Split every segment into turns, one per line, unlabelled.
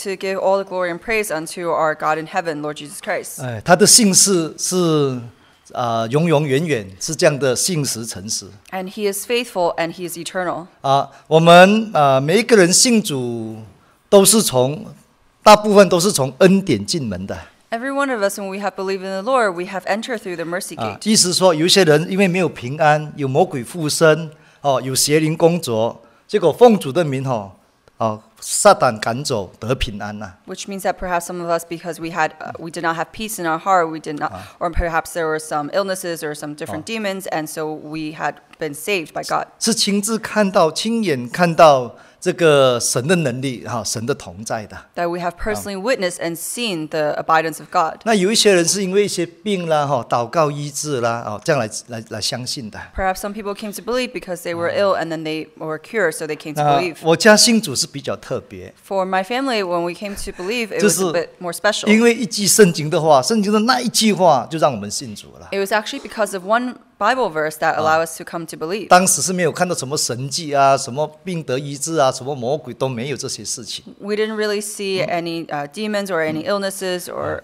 to give all the glory and praise unto our God in heaven, Lord Jesus Christ.
他的信是永永远远是这样的信实诚实
And he is faithful and he is eternal.
我们每一个人信主大部分都是从恩典进门的。
Every one of us, when we have believed in the Lord, we have entered through the mercy gate.
意思说，有一些人因为没有平安，有魔鬼附身，有邪灵工作，结果奉主的名撒旦赶走得平安呐。
Which means that perhaps some of us, because we did not have peace in our heart, we did not, or perhaps there were some illnesses or some different demons, and so we had been saved by God.
是亲眼看到这个神的能力，神的同在的。
That we have personally witnessed and seen the abidance of God.
那有一些人是因为一些病啦，祷告医治啦，这样来相信的。
Perhaps some people came to believe because they were ill and then they were cured, so they came to believe.
我家信主是比较特别。
For my family, when we came to believe, it was a bit more special.
因为一句圣经的话，圣经的那一句话就让我们信主了。
It was actually because of one Bible verse that allowed us to come to believe.
当时是没有看到什么神迹啊，什么病得医治啊，什么魔鬼都没有这些事情。
We didn't really see any demons or any illnesses or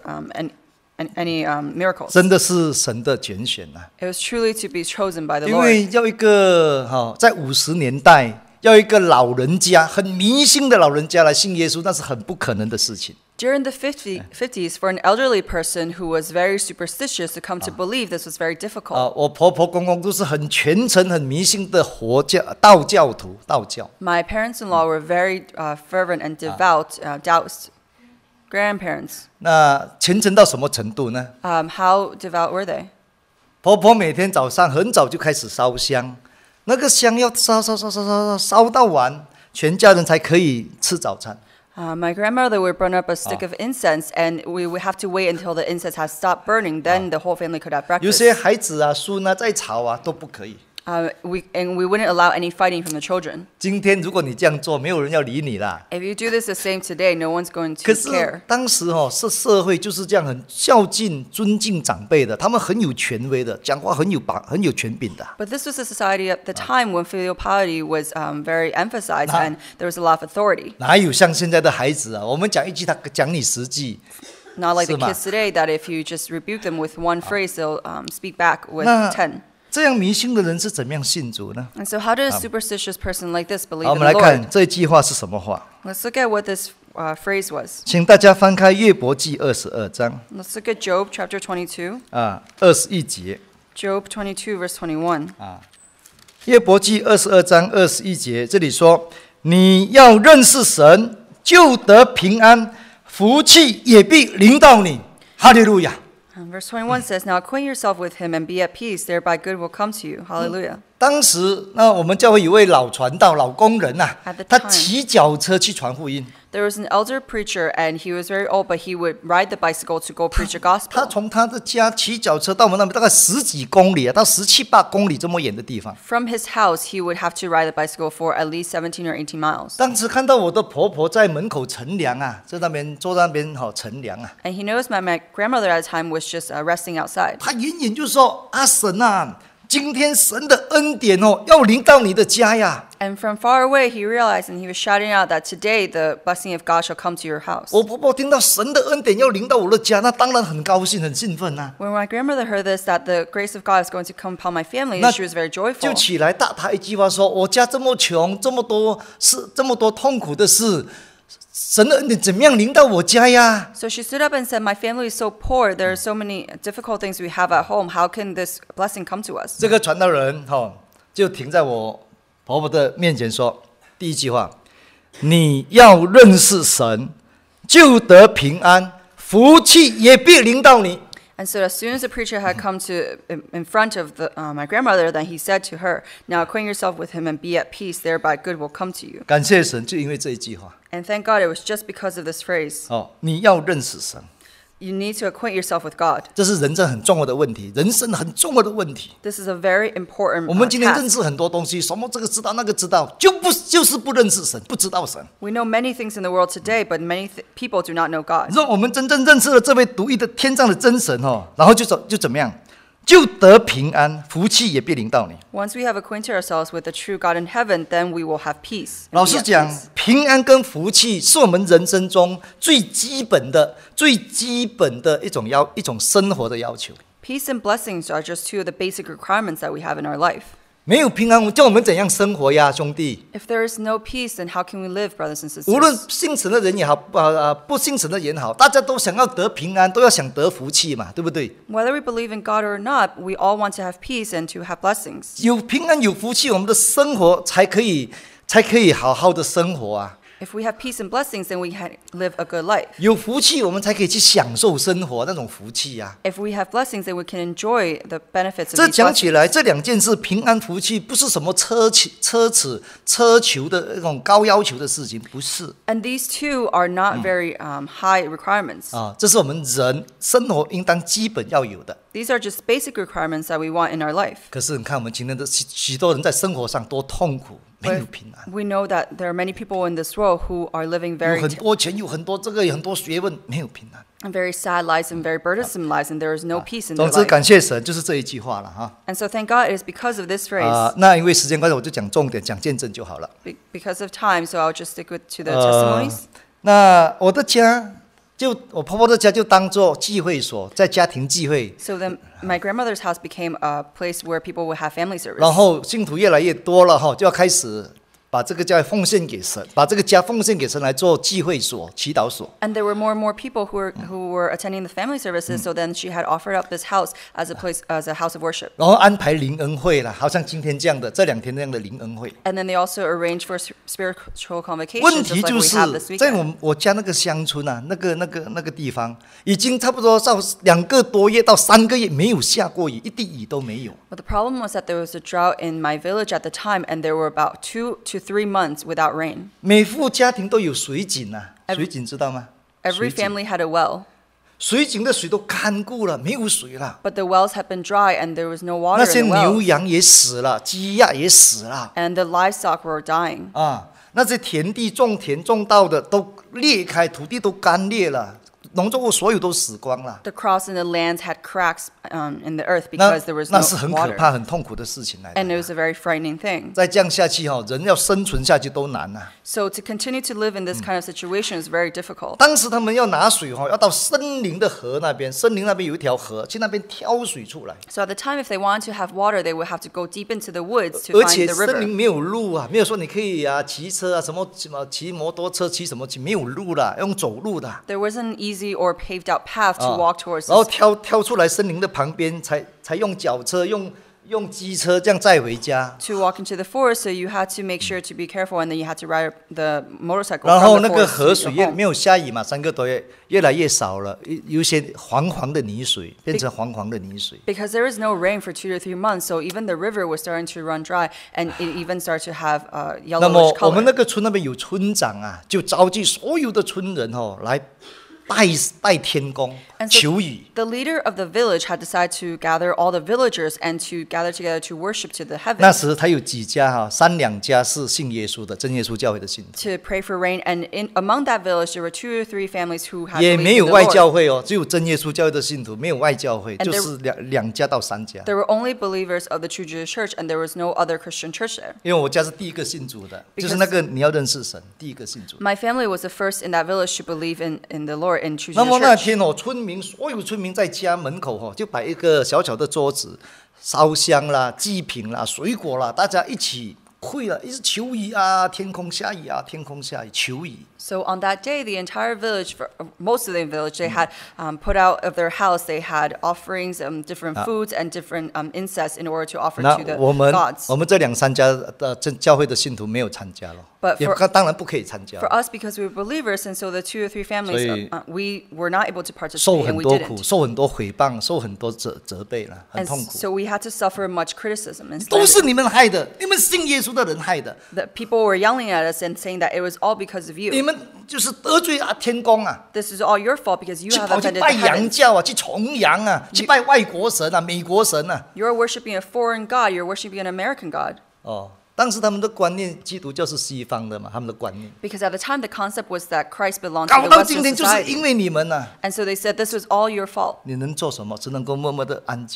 any miracles.
真的是神的拣选啊！
It was truly to be chosen by the
因为
Lord.
要一个在50年代，要一个老人家很迷信的老人家来信耶稣，那是很不可能的事情。
During the 50s, for an elderly person who was very superstitious to come to believe, this was very difficult.
我婆婆公公都是很虔诚、很迷信的道教徒，道教。
My parents-in-law were very fervent and devout Taoist grandparents.
那虔诚到什么程度呢？
How devout were they?
婆婆每天早上很早就开始烧香，那个香要烧到完，全家人才可以吃早餐。
My grandmother would burn up a stick of incense, and we would have to wait until the incense has stopped burning. Then the whole family could have
有
breakfast.
些孩子啊、孙啊在吵啊都不可以。
We wouldn't allow any fighting from the children.
今天如果你这样做，没有人要理你啦。
If you do this the same today, no one's going
可
to
是
care.
当时社会就是这样，很孝敬、尊敬长辈的，他们很有权威的，讲话很有权柄的。
But this was a society at the time when filial piety was very emphasized, and there was a lot of authority.
哪有像现在的孩子啊？我们讲一句，他讲你10句。
Not like the
是吗？
kids today that if you just rebuke them with one phrase, they'll speak back with
那
10.
这样迷信的人是怎么样信主呢？
And so how did a superstitious person like this
好，
believe
我
in
们
the
来看
Lord?
这一句话是什么话。
Let's look at what this phrase was.
请大家翻开约伯记22章
Let's look at Job chapter 22.
21节。
Job 22 verse 21.
约伯记22章21节，这里说：你要认识神，就得平安，福气也必临到你。哈利路亚。
Verse 21 says, Now acquaint yourself with him and be at peace, thereby good will come to you. Hallelujah.
当时，我们教会有位老传道、老工人呐、
At the
他
time
骑脚车去传福音。
There was an elder preacher, and he was very old, but he would ride the bicycle to go preach the
他
gospel.
从他的家骑脚车到我们那边，大概10几公里啊，到17、8公里这么远的地方。
From his house, he would have to ride the bicycle for at least 17 or 18 miles.
当时看到我的婆婆在门口乘凉啊，坐那边乘凉啊，
And he noticed my grandmother at the time was just resting outside.
他远远就说：“阿神啊，今天神的恩典要临到你的家呀。”
And from far away, he realized, and he was shouting out that today the blessing of God shall come to your house.
我婆婆听到神的恩典要临到我的家，那当然很高兴、很兴奋呐、
When my grandmother heard this, that the grace of God is going to come upon my family,
那
she was very
就
joyful.
起来大他一句话说：“我家这么穷，这么多事，这么多痛苦的事，神的恩典怎么样临到我家呀？”
So she stood up and said, My family is so poor. There are so many difficult things we have at home. How can this blessing come to us?
这个传道人就停在我婆婆的面前说：“第一句话，你要认识神，就得平安，福气也必临到你。”
And so as soon as the preacher had come to in front of my grandmother, then he said to her, Now acquaint yourself with him and be at peace, thereby good will come to you.
感谢神，就因为这一句话
And thank God it was just because of this phrase.
你要认识神，
You need to acquaint yourself with God.
这是人生很重要的问题，人生很重要的问题。
This is a very important
我们今天认
task.
识很多东西，什么这个知道那个知道，就是不认识神，不知道神。
We know many things in the world today, but many people do not know God.
让我们真正认识了这位独一的天上的真神然后就怎么样？ 就得平安，福气也必临到你。
Once we have acquainted ourselves with the true God in heaven, then we will have peace. and
老
be
实
at
讲
peace.，
平安跟福气是我们人生中最基本的一种生活的要求。
Peace and blessings are just two of the basic requirements that we have in our life.
没有平安，叫我们怎样生活呀，兄弟？
If there is no peace, then how can we live, brothers and
无论
sisters?
信神的人也好，不信神的人也好，大家都想要得平安，都要想得福气嘛，对不对？
Whether we believe in God or not, we all want to have peace and to have blessings.
有平安有福气，我们的生活才可以好好的生活啊。
If we have peace and blessings, then we can live a good life.
有福气，我们才可以去享受生活那种福气呀、
If we have blessings, then we can enjoy the benefits of
这
these
讲起
blessings.
来，这两件事平安福气不是什么奢求的那种高要求的事情，不是
And these two are not very high requirements.
啊，这是我们人生活应当基本要有的。
These are just basic requirements that we want in our life.
可是你看，我们今天的许多人在生活上多痛苦，没有
But
平安，
we know that there are many people in this world who are living
有
very
很多钱，有很多这个，有很多学问，没有平安。
very sad lives and very burdensome lives, and there is no peace in
总
their
之，
life.
感谢神，就是这一句话了哈。
And so thank God it is because of this phrase,
那因为时间关系，我就讲重点，讲见证就好了。
because of time, so I'll just stick to the testimonies.
那我的家，我婆婆的家就当做聚会所，在家庭聚会，
So then my grandmother's house became a place where people would have family service.
然后信徒越来越多了哈，就要开始把这个家奉献给神，把这个家奉献给神来做聚会所、祈祷所。
And there were more and more people who were attending the family services, so then she had offered up this house as a house of worship.
然后安排灵恩会了，好像今天这样的，这2天这样的灵恩会。
And then they also arranged for spiritual
问
convocations,
题
just
就
like
是
we have this
在
weekend.
我家那个乡村啊，那个地方，已经差不多到2个多月到3个月没有下过雨，一滴雨都没有。
But the problem was that there was a drought in my village at the time, and there were about 2 to 3 months without rain.
每户家庭都有水井啊，
Every-
水井知道吗？
Every
水井
family had a well,
水井的水都干固了，没有水了。
but the wells had been dry, and there was no
那
water
些
in the
牛
wells,
羊也死了，鸡鸭也死了
and the livestock were dying.
啊！那些田地种田种稻的都裂开，土地都干裂了，农作物所有都死光了。
The crops and the lands had cracks in the earth
那
because there was no
那是很可
water,
怕、很痛苦的事情来
and it
的。
was a very frightening thing.
再这样下去人要生存下去都难呐、
So to continue to live in this kind of situation is very difficult.
当时他们要拿水要到森林的河那边，森林那边有一条河，去那边挑水出来。
So at the time, if they wanted to have water, they would have to go deep into the woods to
而
find
且
the
森林
river.
没有路啊，没有说你可以骑车啊，什么骑摩托车骑什么骑，没有路啦，用走路的。
There wasn't an easy or paved out path to
啊
walk towards
然后
this.
挑出来森林的旁边，才用脚车、用机车这样载回家。
To walk into the forest, so you had to make sure to be careful, and then you had to ride the motorcycle
然后
from
那
the
个
forest
河
to
水
your
没
home.
有下雨嘛，3个多月越来越少了，有一些黄黄的泥水，变成黄黄的泥水。
Because there was no rain for 2 to 3 months, so even the river was starting to run dry, and it even started to have
那么
yellowish
我们那
color.
个村那边有村长啊，就召集所有的村人来拜天公
And so
求雨。
the leader of the village had decided to gather all the villagers and to gather together to worship to the
那
heavens,
时他有几家3、2家是信耶稣的真耶稣教会的信徒，
to pray for rain. And among that village, there were 2 or 3 families who had
也
believed
没
in
有
the
外
Lord.
教会只有真耶稣教会的信徒，没有外教会，
And
就
there-
是2家到3家。
There were only believers of the true Jewish church, and there was no other Christian church there.
因为我家是第一个信主的，
Because-
就是那个你要认识神，第一个信主。
My family was the first in that village to believe in the Lord, in true
那
Jewish
么那
church.
天所有村民在家门口就摆一个小小的桌子，烧香啦、祭品啦、水果啦，大家一起会了，一直求雨啊，天空下雨啊，天空下雨，求雨。
So on that day, the entire village, most of the village, they had put out of their house, they had offerings, different foods and different incense in order to offer
那
to the
我们
gods.
这2、3家的教会的信徒没有参加了，
But
也
for-
当然不可以参加
For，us, because we were believers, and so the 2 or 3 families,
所以-
we were not able to
受
participate,
很
and we
多苦，
didn't.
受很多诽谤，受很多责备了，很
And
痛苦。
so we had to suffer much criticism and
都是
slander.
你们害的，你们信耶稣的人害的，
That people were yelling at us and saying that it was all because of
你
you.
们就是得罪天公啊！
This is all your fault because you
去
have
跑去
offended
拜
the
洋
heavens.
教啊，去崇洋啊，去拜外国神啊、美国神啊。
You're worshiping a foreign god. You're worshiping an American god.
当时他们的观念，基督教是西方的嘛，他们的观念。
Because at the time, the concept was that Christ belonged
搞
to
到
the
今
Western
天就是因
society.
为你们呐、
And so they said this was all your fault.
你能做什么？只能够默默的安静哦。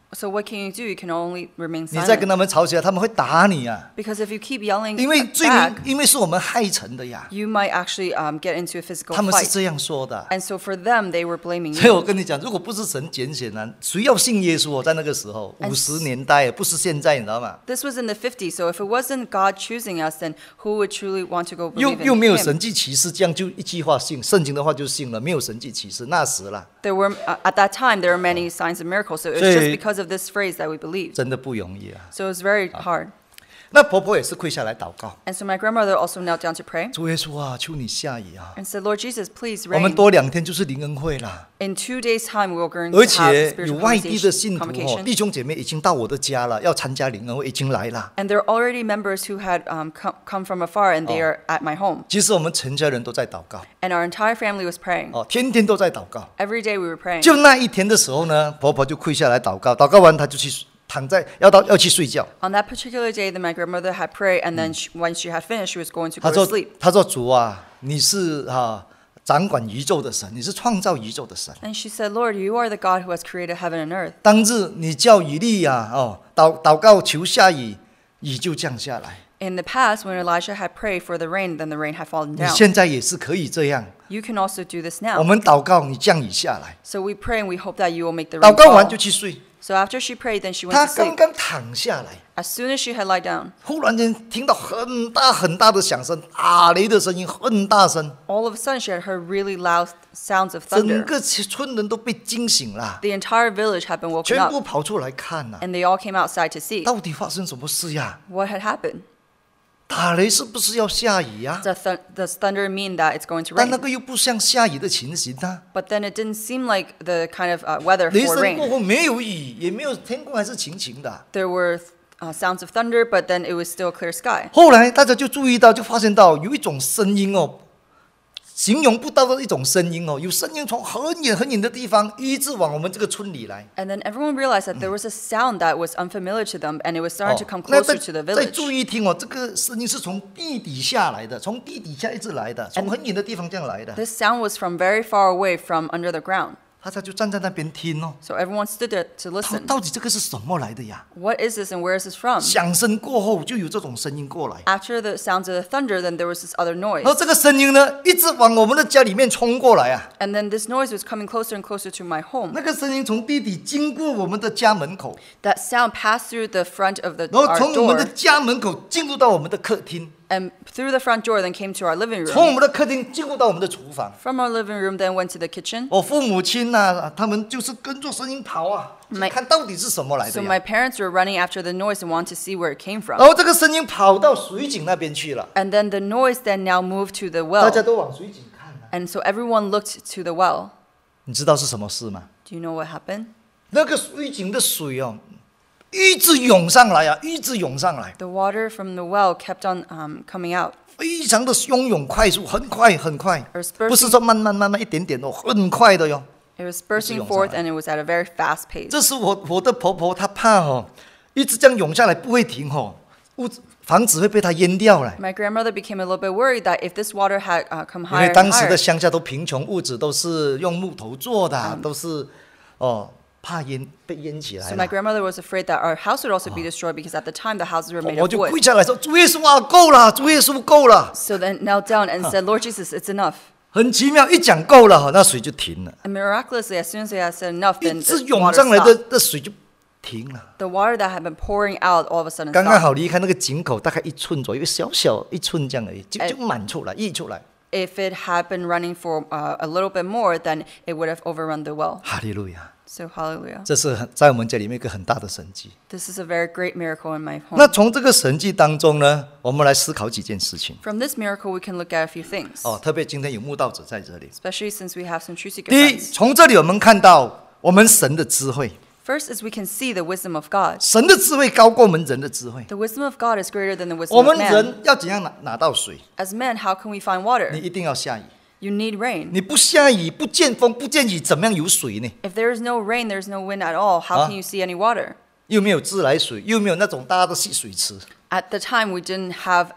So what can you do? You can only remain
你再跟
silent.
他们吵起来，他们会打你啊！
Because if you keep yelling
因为罪
back,
名，因为是我们害成的呀。
you might actually get into a physical
他们是
fight.
这样说的。
And so for them, they were blaming
所以我
you.
跟你讲，如果不是神拣选呢，谁要信耶稣？在那个时候，50年代，不是现在，你知道吗？
This was in the 50s, so if it wasn't God choosing us, then who would truly want to go
又
believe
又没有
in
神
Him?
迹奇事，这样就一句话信，圣经的话就信了，没有神迹奇事，那时了，
There were at that time there were many signs and miracles, so it was
所以
just because of this phrase that we believed.
真的不容易啊。
So it was very hard.
那婆婆也是跪下来祷告，
And so my grandmother also knelt down to pray
主耶稣啊，求你下雨啊！
and said, Lord Jesus, please
我们
rain.
多2天就是灵恩会啦。
In 2 days' time, we are going
而
to have
且有
spiritual
外地的信徒
convocation.
弟兄姐妹已经到我的家了，要参加灵恩会，已经来了。
And there are already members who had come from afar, and they are at my home.
其实我们全家人都在祷告，
And our entire family was praying.
天天都在祷告。
Every day we were praying.
就那一天的时候呢，婆婆就跪下来祷告，祷告完她就去躺在要去睡觉。
On that particular day, then my grandmother had prayed, and then when she had finished, she was going to
她
go
说
to sleep.
她说主啊，你是掌管宇宙的神，你是创造宇宙的神。
And she said, Lord, you are the God who has created heaven and earth.
当日你叫以利亚祷告求下雨，雨就降下来。
In the past, when Elijah had prayed for the rain, then the rain had fallen
你
down.
现在也是可以这样，
You can also do this
我
now.
们祷告你降雨下来，
So we pray and we hope that you will make the
祷
rain
告完就
fall.
去睡。
So after she prayed, then she
她
went to
刚
sleep.
刚躺下来，
As soon as she had lied down,
忽然间听到很大很大的响声，打雷的声音很大声，
all of a sudden she had heard really loud sounds of
整
thunder.
个村人都被惊醒了，
The entire village had been woken
全部
up,
跑出来看呐、
and they all came outside to see
到底发生什么事呀？
what had happened.
打雷是不是要下雨呀？
Does thunder mean that it's going to
但那
rain?
个又不像下雨的情形啊！
But then it didn't seem like the kind of weather
雷
for
声过
rain.
后没有雨，也没有天空还是晴晴的。
There were sounds of thunder, but then it was still clear sky.
后来大家就注意到，就发现到有一种声音形容不到的一种声音有声音从很远很远的地方一直往我们这个村里来。
And then everyone realized that there was a sound that was unfamiliar to them, and it was starting to come
那
closer to the
再
village.
注意听这个声音是从地底下来的，从地底下一直来的，从很远的地方这样来的。
This sound was from very far away, from under the ground.
他就站在那边听
So everyone stood there to
他说
listen.
到底这个是什么来的呀？
What is this and where is this from?
响声过后就有这种声音过来。
After the sounds of the thunder, then there was this other
然
noise.
后这个声音呢，一直往我们的家里面冲过来啊！
And then this noise was coming closer and closer to my home.
那个声音从地底经过我们的家门口，
That sound passed through the front of
然后
our
从我们的
door,
家门口进入到我们的客厅，
and through the front door, then came to our living
从我
room.
们的客厅进入到我们的厨房。
From our living room, then went to the kitchen.
我父母亲他们就是跟着声音跑啊，去看到底是什么来
So
的
my
呀。
parents were running after the noise and wanted to see where it came
然
from.
后这个声音跑到水井那边去了，
And then the noise then now moved to the
大家
well.
都往水井看啊。
And so everyone looked to the well.
你知道是什么事吗？
Do you know what happened?
那个水井的水一直涌上来啊，一直涌上来，
The water from the well kept on coming out.
非常的汹涌快速，很快很快，
It was bursting-
不是说慢慢一点点很快的哟。
It was bursting forth, and it was at a very fast pace.
这是我的婆婆，她怕一直这样涌下来不会停房子会被它淹掉了。
My grandmother became a little bit worried that if this water had come
因为
higher
当
and
时的
higher,
乡下都贫穷，屋子都是用木头做的，都是怕被淹起来
so my
了。
grandmother was afraid that our house would also be destroyed because at the time the houses were made
我
of
就
wood.
跪下来说：“主耶稣啊，够了！主耶稣够了！”
So then knelt down and said, Lord Jesus, it's enough.
很奇妙，一讲够了，那水就停了，
And miraculously, as soon as they had said enough,
一
then
直
the
涌
water
上来
stopped.
的水就停了。
The water that had been pouring out all of a sudden
刚刚
stopped.
好离开那个井口，大概1寸左右，小1寸这样而已，就满出来，溢出来。
If it had been running for a little bit more, then it would have overrun the well.
哈利路亚！
So hallelujah.
这是在我们家里面一个很大的神迹。
This is a very great miracle in my
那
home.
从这个神迹当中呢，我们来思考几件事情。
From this miracle, we can look at a few things,
特别今天有慕道者在这里。
especially since we have some true seeker
第一，
friends.
从这里我们看到我们神的智慧，
First is we can see the wisdom of God.
神的智慧高过我们人的智慧。
The wisdom of God is greater than the
我
wisdom
们
of man.
人要怎样拿到水？
As men, how can we find
你
water?
一定要下雨。
You need rain.
你不下雨，不见风，不见雨，怎么样有水呢？
If there is no rain, there is no wind at all. How can you see any water?
又没有自来水，又没有那种大的蓄水池。
At the time, we didn't have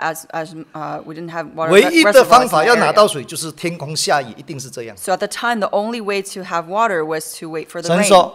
we didn't have water
唯一的
reservoirs
方
in
法
the
要拿
area.
到水，就是天空下雨，一定是这样。
So at the time, the only way to have water was to wait for the
神
rain.
说：“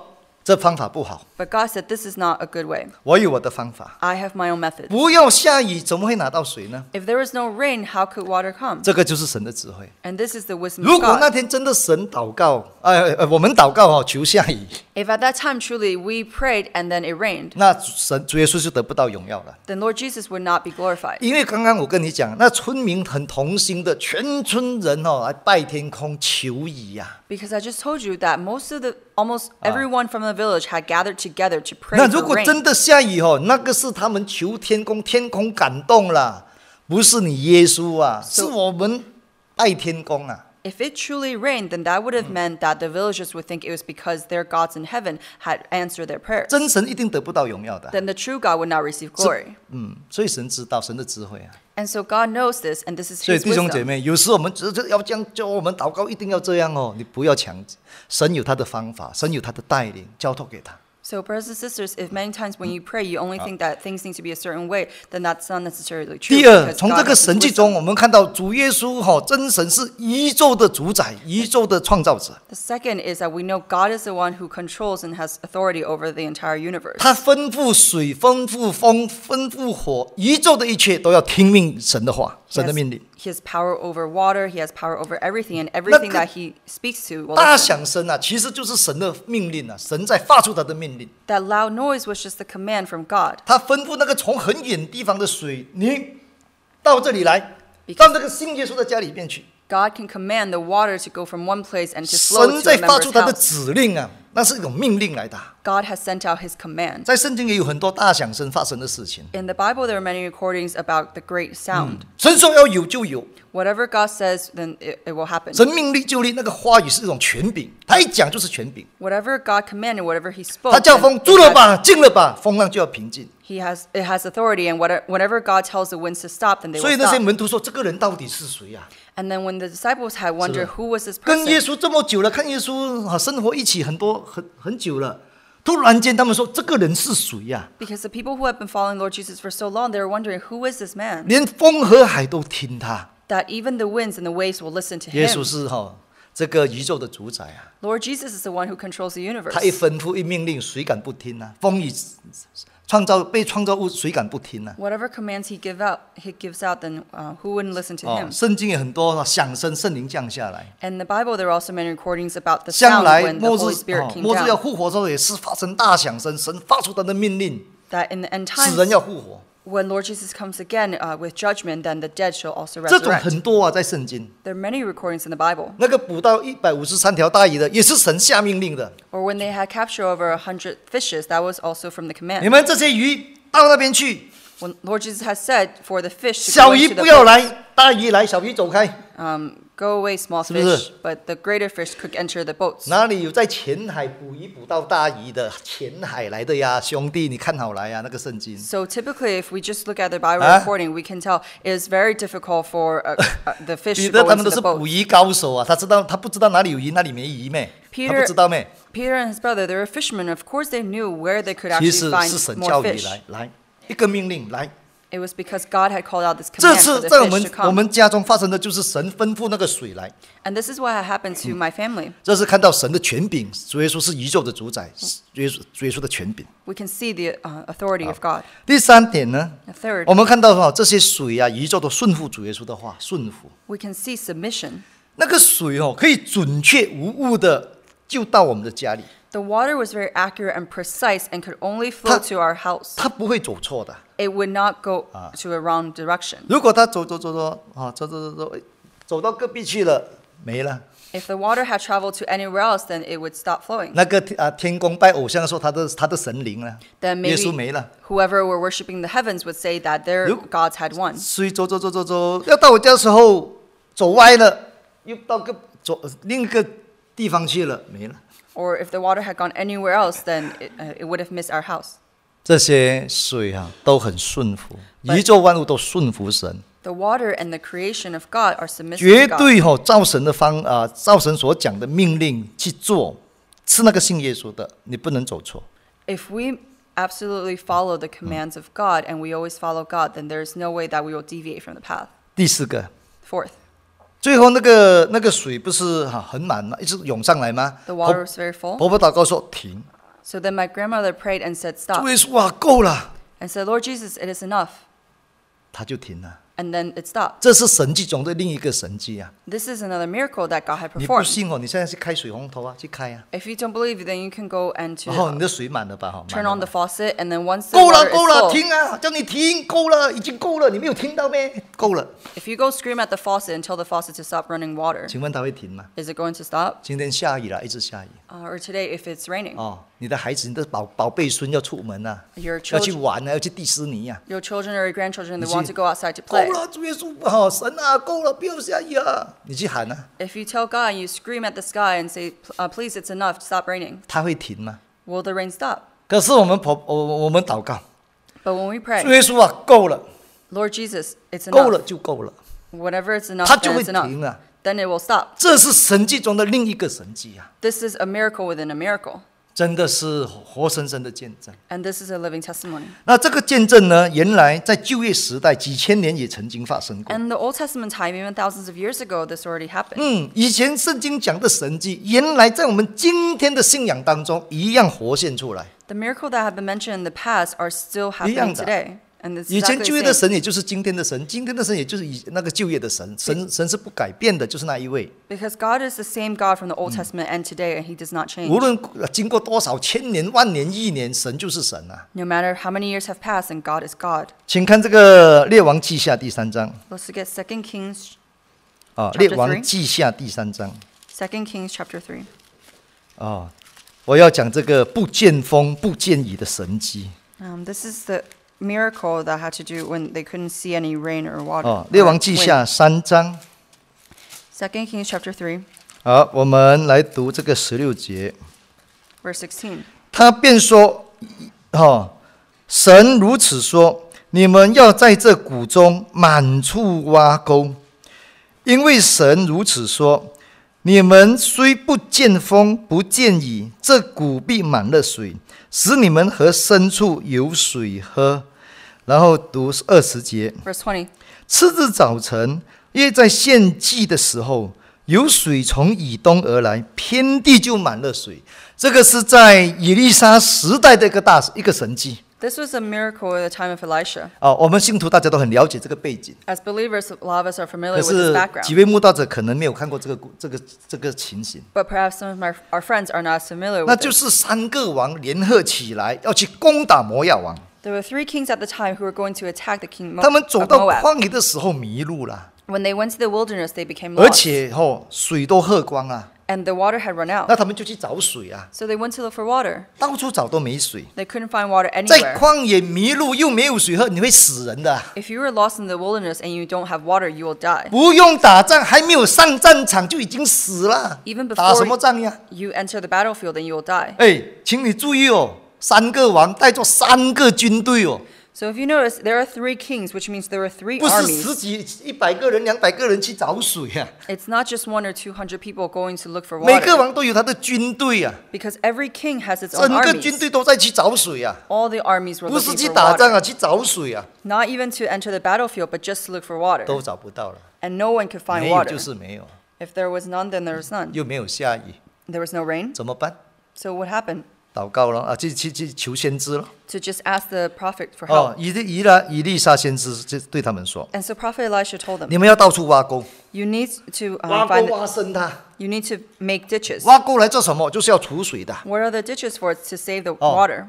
这方法不好，
But God said, this is not a good way.
我有我的方法。
I have my own method.
不要下雨，怎么会拿到水呢？
If there is no rain, how could water come?
这个就是神的智慧。
And this is the wisdom
如
of
果那
God.
天真的神祷告，我们祷告求下雨，
If at that time truly we prayed and then it rained,
那主耶稣就得不到荣耀了。
then Lord Jesus would not be glorified.
因为刚刚我跟你讲，那村民很同心的，全村人来拜天空求雨呀。
Because I just told you that almost everyone from the village had gathered together to pray
那
for
如果
rain.
真的下雨那个是他们求天空，天空感动了，不是你耶稣啊，是我们拜天空啊。
If it truly rained, then that would have meant that the villagers would think it was because their gods in heaven had answered their prayers.
真神一定得不到荣耀的。
Then the true God would not receive glory.
所以神知道神的智慧啊。
And so God knows this, and this is
所以
His
弟兄姐
wisdom.
妹，有时我们只是要这样叫我们祷告，一定要这样你不要强制。神有他的方法，神有他的带领，交托给他。
So, brothers and sisters, if many times when you pray, you only think that things need to be a certain way, then that's not necessarily true.
第二，
Because
从
God
这个
has His
神迹
wisdom.
中，我们看到主耶稣真神是宇宙的主宰，宇宙的创造者。
The second is that we know God is the one who controls and has authority over the entire universe.
他吩咐水，吩咐风，吩咐火，宇宙的一切都要听命神的话，
He
神的
has,
命令。
he has power over water, He has power over everything, and everything
那个
that He speaks to will
大
listen.
响声啊，其实就是神的命令啊，神在发出他的命令。
That loud noise was just the command from God.
他吩咐那个从很远地方的水，你到这里来，
Because-
到这个信耶稣的家里面去。
God can command the water to go from one place and to flow
神
to
在
a
发出
member's
他的
house.
指令啊，那是一种命令来的。
God has sent out His command.
在圣经也有很多大响声发生的事情。
In the Bible, there are many recordings about the great sound.
神说要有就有，
Whatever God says, then it will happen.
神命令就立，那个话语是一种权柄，他一讲就是权柄。
Whatever God commanded, whatever He spoke,
他叫
then
风
it
住了
has-
吧，静了吧，风浪就要平静。
it has authority, and whenever God tells the winds to stop, then they
所以
will
那些
stop.
门徒说：“这个人到底是谁啊？
And then when the disciples had wondered who was this
跟耶
person,
稣这么久了，看耶稣生活一起很久了，突然间他们说这个人是谁呀？
because the people who had been following Lord Jesus for so long, they were wondering who is this man,
连风和海都听他。
that even the winds and the waves will listen to
耶
him.
稣是这个宇宙的主宰啊，
Lord Jesus is the one who controls the universe.
他一吩咐一命令，谁敢不听呢？风雨被创造物，谁敢不听呢？
Whatever commands he gives out, then who wouldn't listen to him?
圣经有很多响声，圣灵降下来。
And in the Bible, there are also many recordings about the
将
sound
来
when the
末
Holy
日
Spirit came
末日要
down.
复活的时候，也是发生大响声，神发出他的命令，
That in the end
使人
times,
要复活。
when Lord Jesus comes again with judgment, then the dead shall also
这种
resurrect.
很多在圣经。
There are many recordings in the Bible.
那个捕到153条大鱼的，也是神下命令的。
Or when they had captured over 100 fishes, that was also from the
你
command.
们这些鱼到那边去，
When Lord Jesus has said for the fish to
小
go
鱼
into the
不要
boat,
来，大鱼来，小鱼走开。
go away, small
是不是？
fish, but the greater fish could enter the boats.
哪里有在浅海捕鱼捕到大鱼的？浅海来的呀，兄弟，你看好来呀，那个圣经。
So typically, if we just look at the Bible
Huh?
recording, we can tell it is very difficult for the fish
彼
to
得
go
他们
into
都是
the
捕
boat.
鱼高手啊，他不知道哪里有鱼，哪里没鱼咩？他
Peter-
不知道咩？
Peter and his brother, they were fishermen. Of course, they knew where they could
其
actually
实
find
是神
more
叫鱼
fish.
来，一个命令来。
It was because God had called out this
这
command for
次
the
在我
fish
们
to
我
come.
们家中发生的就是神吩咐那个水来，
And this is what had happened to my family.
这是看到神的权柄。主耶稣是宇宙的主宰，主耶稣的权柄。
We can see the authority of God.
第三点呢，
The third,
我们看到这些水啊，宇宙都顺服主耶稣的话，顺服。
we can see submission.
那个水可以准确无误的就到我们的家里，
The water was very accurate and precise and could only flow to our house.
它不会走错的。
It would not go to a wrong direction.
如果它走到隔壁去了，没了。
If the water had traveled to anywhere else, then it would stop flowing.
那个天公拜偶像的时候，他的神灵呢？
Then
耶稣
maybe
没了。
whoever were worshiping the heavens would say that their
如-
gods had won.
水走，要到我家的时候走歪了，又到另一个地方去了，没了。
Or if the water had gone anywhere else, then it would have missed our house.
这些水都很顺服，
But-
宇宙万物都顺服神，
The water and the creation of God are submissive
绝
to God.
对照神所讲的命令去做，是那个信耶稣的，你不能走错。
If we absolutely follow the commands of God and we always follow God, then there's no way that we will deviate from the path.
第四个，
Fourth,
最后那个水不是很满吗？一直涌上来吗？
the water was very full.
婆婆祷告说停，
So then my grandmother prayed and said,
主
stop.
耶稣啊，够了，
And said, Lord Jesus, it is enough.
他就停了。
And then it stopped.
这是神迹中的另一个神迹啊！
This is another miracle that God had
你不
performed.
信哦，你现在去开水龙头啊，去开啊，
If you don't believe, then you can go and
然后你
to
的水满了吧？哈，
turn
满
on
了
the
吧
faucet, and then once the
够了，
water
够
is
了，
full,
停啊！叫你停，够了，已经够了，你没有听到咩？够了。
if you go scream at the faucet and tell the faucet to stop running water,
请问他会停吗？
is it going to stop?
今天下雨了，一直下雨
Or today, if it's raining,
哦。你的孩子，你的宝贝孙要出门啊，
your
要去
children,
玩啊，要去迪士尼啊。
your children or your grandchildren, they
你去
want to go outside to
够
play.
了，主耶稣，哦，神啊，够了，不要下雨啊！你去喊啊，
If you tell God and you scream at the sky and say, please, it's enough, stop raining,
他会停吗？
will the rain stop?
可是我们祷告，
But when we
主
pray,
耶稣啊，够了，
Lord Jesus, it's
够了
enough.
就够了，
Whatever it's enough,
他就
then
会
it's enough.
停啊。
Then it will stop.
这是神迹中的另一个神迹啊！
This is a miracle within a miracle.
真的是活生生的见证。
And this is a living testimony.
那这个见证呢，原来在旧约时代几千年也曾经发生过。
And the Old Testament time, even thousands of years ago, this already happened.
以前圣经讲的神迹，原来在我们今天的信仰当中一样活现出来。
The miracle that have been mentioned in the past are still
一样
happening
的。
today. And it's
以前
exactly
旧约
the
的
same.
神，也就是今天的神；今天的神，也就是那个旧约的神。神是不改变的，就是那一位。
Because God is the same God from the Old Testament and today, and He does not change.
无论经过多少千年、万年、亿年，神就是神啊！
No matter how many years have passed, and God is God.
请看这个列王记下第3章
Let's look at 2 Kings,
啊，
Chapter
列王记下第3章
2 Kings chapter 3.
啊，我要讲这个不见风不见雨的神迹
This is the miracle that had to do when they couldn't see any rain or water.
哦。列
or
王记
wind.
下3章，
2 Kings chapter 3,
好，我们来读这个16节。
verse 16.
他便说：“神如此说，你们要在这谷中满处挖沟，因为神如此说，你们虽不见风不见雨，这谷必满了水，使你们和牲畜有水喝。”然后读20节。
Verse 20.
次日早晨，约在献祭的时候，有水从以东而来，遍地就满了水。这个是在以利沙时代的一个神迹。
This was a miracle at the time of Elisha.
我们信徒大家都很了解这个背景，
As believers, a lot of us are
可
familiar with
是
this
几
background.
位慕道者可能没有看过这个情形。
But perhaps some of our friends are not familiar
那
with
就
this.
是3个王联合起来要去攻打摩亚王，
There were 3 kings at the time who were going to attack the king
他们
of
走到
Moab.
旷野的时候迷路了，
When they went to the wilderness, they became
而
lost.
且水都喝光了，
And the water had run
那
out.
他们就去找水啊，
So they went to look for water.
到处找都没水。
They couldn't find water
在
anywhere.
旷野迷路又没有水喝，你会死人的啊。
If you were lost in the wilderness and you don't have water, you will die.
不用打仗，还没有上战场就已经死了
Even。
打什
before
么仗呀？
you enter the battlefield, then you will die.
请你注意哦，3个王带着3个军队哦，
So if you notice, there are 3 kings, which means there were 3
不是10
armies.
几、100个人、200个人去找水啊。
It's not just 1 or 200 people going to look for
每个
water.
王都有他的军队啊，
Because every king has its own
整个军
armies.
队都在去找水啊，
All the armies were
不是
looking
去
for
打仗
water.
啊，去找水啊，
Not even to enter the battlefield, but just to look for water.
都找不到了。
And no one could find
没有
water.
就是没有，
If there was none, then there was none.
又没有下雨，
There was no rain.
怎么办？
So what happened?
祷告了啊，去求先知了。
To just ask the prophet for help.
以利沙先知就对他们说
And so Prophet Elisha told：“ them,
你们要到处挖沟，
you need to
挖沟
find,
挖深它。
you need to make ditches.
挖沟来做什么？就是要储水的。
What are the ditches for? It's to save the
Oh.
water.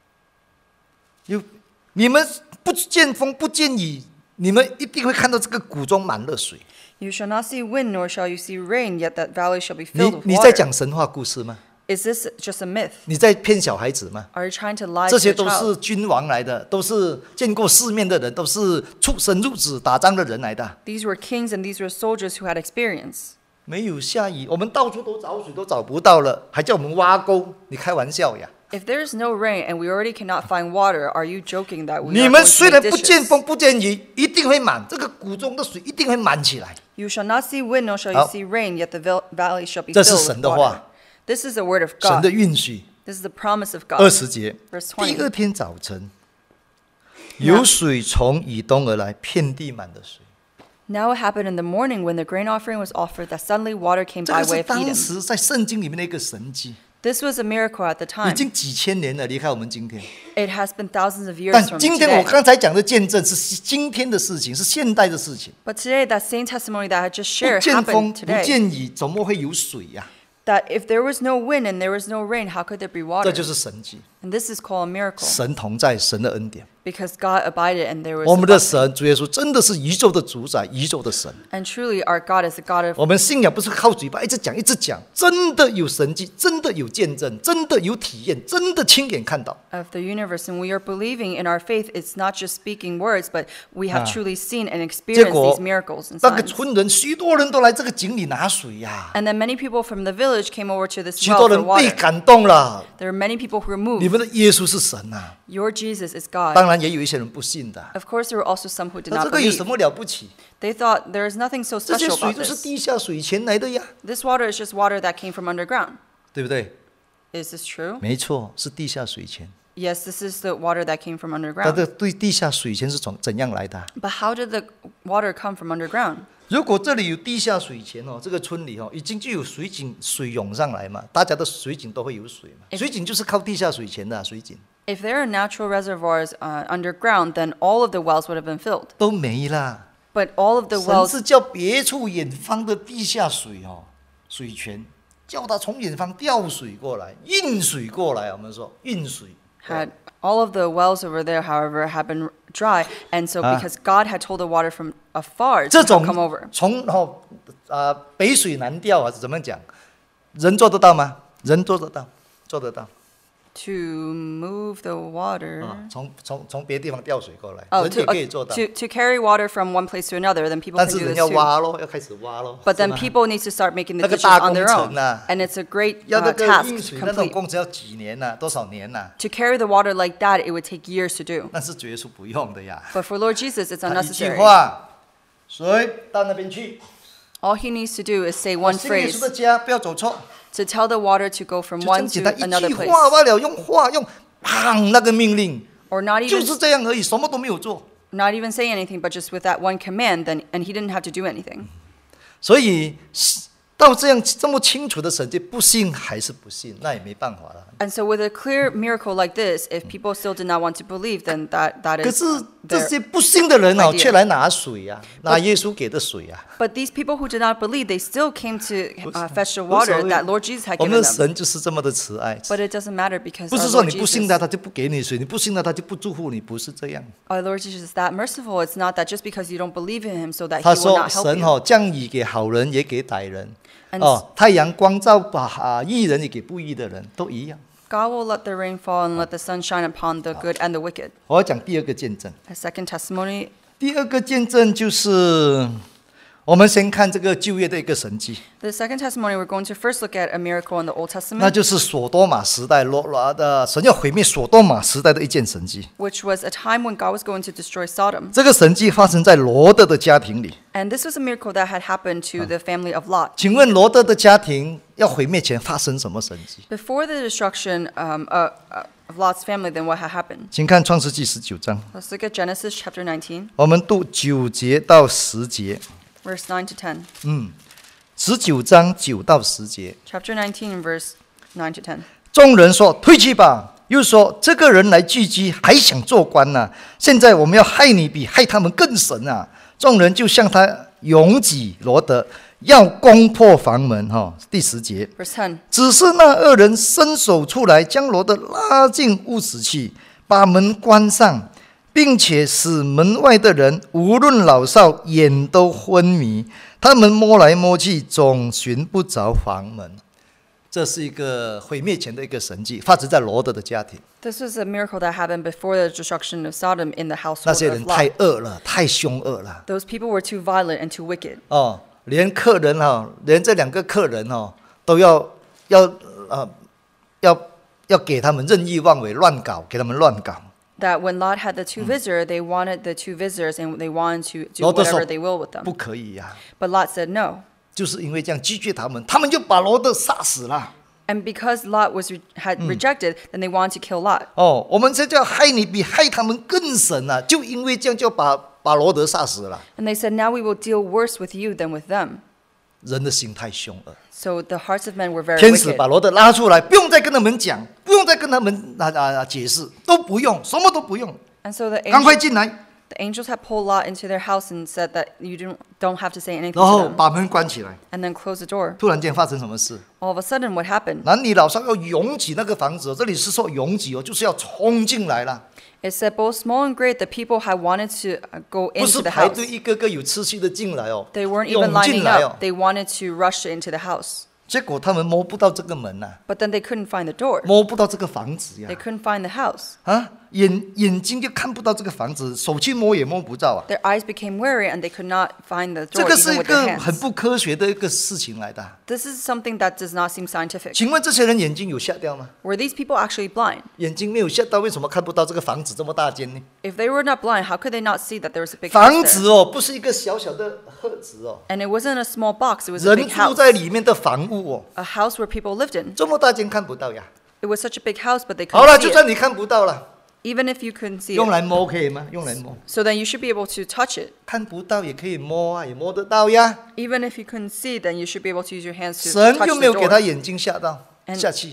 你们不见风不见雨，你们一定会看到这个谷中满了水。
You shall not see wind, nor shall you see rain, yet that valley shall be filled with
你在
water.
讲神话故事吗？
Is this just a myth?
你在骗小孩子吗？
Are you trying to lie
这
to
些
the
都
child?
是君王来的，都是见过世面的人，都是出生入死打仗的人来的。
These were kings and these were soldiers who had experience.
没有下雨，我们到处都找水都找不到了，还叫我们挖沟？你开玩笑呀！
If there is no rain and we already cannot find water, are you joking that we
你
are
们
going
虽
to
然
make
不见
dishes?
风不见雨，一定会满，这个谷中的水一定会满起来。
You shall not see wind, nor shall you
好。
see rain, yet the valley shall be
这是
filled
神
with
的
water.
话。
This is the word of
神
God.
的应许。
This is the promise of God.
20节，
Verse 20.
第2天早晨，有水从以东而来，遍地满了水。
Now it happened in the morning when the grain offering was offered that suddenly water came
这
by
个
way
是
of
当
Edom.
时在圣经里面的一个神迹。
This was a miracle at the
已
time.
经几千年了，离开我们今天。
It has been thousands of years
但
from
今天我
today.
刚才讲的见证是今天的事情，是现代的事情。
But today, that same testimony that I just
不
shared
见风
happened
不
today.
见雨，怎么会有水呀、
That if there was no wind and there was no rain, how could there be
这
water?
就是神迹，
And this is called a miracle
神同在，神的恩典。
because God abided and there was
我
a
们的
blessing.
神主耶稣真的是宇宙的主宰，宇宙的神。
And truly, our God is the God of
我们信仰不是靠嘴巴一直讲一直讲，真的有神迹，真的有见证，真的有体验，真的亲眼看到。
the universe, and we are believing in our faith. It's not just speaking words, but we have truly seen and
结
experienced
果
these miracles and
那个
signs.
村人，许多人都来这个井里拿水呀、
And then many people from the village came over to this
许多
well for
人被
water.
感动了。
There are many people who were
你
moved.
们的耶稣是神呐、
Your Jesus is God.
当然也有一些人不信的。
Of course, there were also some who did
那这
not
个有
believe.
什么了不起？
They thought there is nothing so
这些
special
水
about
都是
this.
地下水泉来的呀，
This water is just water that came from underground.
对不对？
Is this true?
没错，是地下水泉。
Yes, this is the water that came from
它
underground.
的对地下水泉是怎样来的？
But how did the water come from underground?
如果这里有地下水泉哦，这个村里哦已经就有水井，水涌上来嘛，大家的水井都会有水嘛。水井就是靠地下水泉的、水井
If there are natural reservoirs underground, then all of the wells would have been filled.
都没啦。
But all of the
神
wells
是叫别处远方的地下水哦，水泉，叫他从远方调水过来，运水过来。我们说运水。
had all of the wells over there, however, had been dry, and so because God had told the water from afar
这
to
种
come over.
从北水南调啊，怎么讲？人做得到吗？人做得到，做得到。
To move the water.
从别的地方调水过来，
Oh,
人
to,
也可以做到。
to carry water from one place to another, then people
但
can
是
do
人
this
要
too.
挖咯，要开始挖咯。
But
是
then
吗
people need to start making the
那个
dishes
大
on their
工
own.
程啊，
And it's a great
要那个
task
运
to
水那种
complete.
工程要几年呐、多少年呐、
To carry the water like that, it would take years to do.
但是主耶稣不用的呀。
But for Lord Jesus, it's
他一句
unnecessary.
话，水到那边去。
All he needs to do is say one
信耶稣
phrase
的家不要走错，
to tell the water to go from
就这样
one
简
to
单。一
another
句
place.
话罢了，用话用砰那个命令，
Or not
就
even
是这样而已，什么都没有做。
not even say anything, but just with that one command, then and he didn't have to do anything.
所以到这么清楚的神迹，不信还是不信，那也没办法了。
And so with a clear miracle like this, if people still did not want to believe, then that
可
is
是这
their
些不信的人哦，
idea.
却来拿水呀、拿耶稣给的水呀、
But these people who did not believe, they still came to fetch the
无所
water
谓
that Lord Jesus had
我
given
们的
them.
神就是这么的慈爱，
But it doesn't matter because
不
our
是说
Lord
你不信他，
Jesus,
他就不给你水；你不信他，他就不祝福你，不是这样。
our Lord Jesus is that merciful. It's not that just because you don't believe in Him, so that
他
He will
说
not help
神
you.
哦，降雨给好人也给歹人，
And
哦，太阳光照义人也给不义的人，都一样。
God will let the rain fall and let the sun shine upon the good and the wicked.
我要讲第二个见证，
A second testimony.
第二个见证就是我们先看这个旧约的一个神迹，
The second testimony, we're going to first look at a miracle in the Old
那
Testament,
就是所多玛时代神要毁灭所多玛时代的一件神迹。
which was a time when God was going to destroy Sodom.
这个神迹发生在罗德的家庭里。
And this was a miracle that had happened to the family of Lot.
请问罗德的家庭要毁灭前发生什么神迹？
Before the destruction of Lot's family, then what had happened?
请看创世纪19章，
Let's look at Genesis chapter 19,
我们读9节到10节。
verse 9 to 10.
19章9到10节，
Chapter 19, verse 9 to 10.
众人说：“退去吧。”又说：“这个人来聚集，还想做官呢、现在我们要害你，比害他们更神啊！”众人就向他拥挤罗德，要攻破房门。第10节，
Verse 10.
只是那恶人伸手出来，将罗德拉进屋子去，把门关上，并且使门外的人无论老少眼都昏迷。他们摸来摸去，总寻不着房门。这是一个毁灭前的一个神迹，发生在罗德的家庭。
This was a miracle that happened before the destruction of Sodom in the
那
household
些
of
人太
Lot.
恶了，太凶恶了。
Those people were too violent and too wicked.
连客人连这2个客人都要给他们任意妄为，乱搞，给他们乱搞。
That when Lot had the two visitors, they wanted the two visitors and they wanted to do
罗德说
whatever they will with them.
不可以呀、
But Lot said no.
就是因为这样拒绝他们就把罗德杀死了。
And because Lot had rejected, then they wanted to kill Lot.
我们这叫害你比害他们更甚啊！就因为这样就把罗德杀死了。
And they said, now we will deal worse with you than with them.
人的心太凶恶，
So the hearts of men were very
天使
wicked.
把罗德拉出来，不用再跟他们讲，不用再跟他们解释，都不用，什么都不用，
And so the
赶快进来，
angels had pulled Lot into their house and said that you don't have to say anything
然
to
后
them.
把门关起来。
And then close the door.
突然间发生什么事？
All of a sudden, what happened?
男女老少要拥挤那个房子哦，这里是说拥挤哦，就是要冲进来了，
It said both small and great, the people had wanted to go
不是
into the
排
house.
队一个个有秩序的进来哦，
They weren't
涌
even
进
lining
来哦
up. They wanted to rush into the house.
结果他们摸不到这个门呐、
But then they couldn't find the door.
摸不到这个房子呀
They，couldn't find the house.
啊，眼睛就看不到这个房子，手去摸也摸不到啊。
Their eyes became weary and they could not find the
这
door
个是
even
一
with
个
their
很
hands.
不科学的一个事情来的。
This is something that does not seem scientific.
请问这些人眼睛有瞎掉吗？
Were these people actually blind?
眼睛没有瞎到，为什么看不到这个房子这么大间呢？
If they were not blind, how could they not see that there was a big
房
house
子
there?
哦，不是一个小小的盒子哦，
And it wasn't a small box, it was a
人
big
住
house.
在里面的房屋哦，
A house where people lived in.
这么大间看不到呀。
It was such a big house, but they
好了，
couldn't
就
see
算
it.
你看不到了，
Even if you couldn't see
用
it.
来摸可以吗？用来摸，
So then you should be able to touch it.
看不到也可以摸啊，也摸得到呀。
Even if you couldn't see, then you should be able to use your hands to
神
touch
又
the
没有给他
door.
眼睛吓到
And-
下去，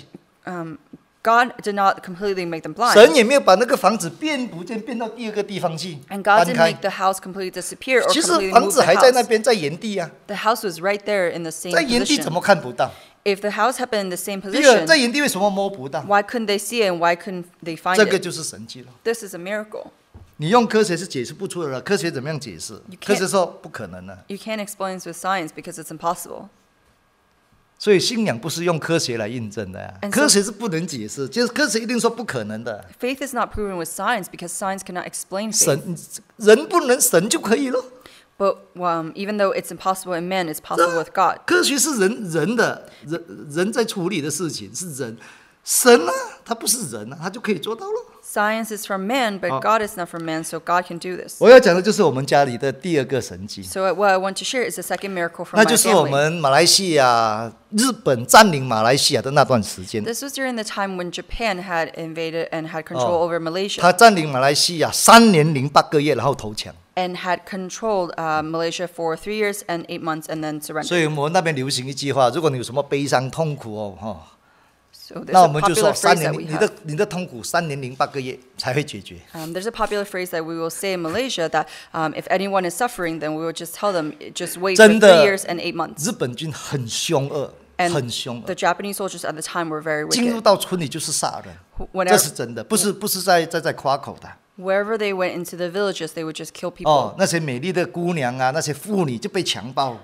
God did not completely make them
神
blind.
也没有把那个房子变不见，变到第二个地方去
And God
搬
didn't
开
make。the house completely disappear or
其实
completely
房
move
子
the
还在那
house.
边，在原地呀、
The house was right there in the same
在原地怎
position.
么看不到？
If the house had been in the same
第二，
position,
在原地为什么摸不到？
why couldn't they see it and why couldn't they find
这个
it?
就是神迹了。
This is a miracle.
你用科学是解释不出来的，科学怎么样解释
You？can't-
科学说不可能的，
You can't explain it with science because it's impossible.
所以信仰不是用科学来印证的呀、
And so-
科学是不能解释，就是科学一定说不可能的。
Faith is not proven with science because science cannot explain faith.
神人不能，神就可以了。
But even though it's impossible in man, it's possible with God.
科学是人在处理的事情，是人。神啊，他不是人啊，他就可以做到了。
Science is from man, but
Oh.
God is not from man, so God can do this.
我要讲的就是我们家里的第二个神迹，
So what I want to share is the second miracle from
那
my
就是我
family.
们马来西亚日本占领马来西亚的那段时间。
This was during the time when Japan had invaded and had control
Oh.
over Malaysia
他占领马来西亚3年08个月，然后投降。
and had controlled Malaysia for 3 years and 8 months and then
所
surrendered.
以我们那边流行一句话：如果你有什么悲伤痛苦哦，哈，
So there's
那我
a
们就说
popular
3
phrase
年
that we
你
have.
的你的痛苦3年08个月才会解决。
There's a popular phrase that we will say in Malaysia that if anyone is suffering, then we will just tell them, just wait for
真的。
3 years and 8 months.
日本军很凶恶，
And
很凶
the
恶，
Japanese soldiers at the time were very
进入
wicked.
到村里就是杀人，这
Whenever,
是真的，不是在夸口的。
wherever they went into the villages, they would just kill
哦
people.，
那些美丽的姑娘啊，那些妇女就被强暴，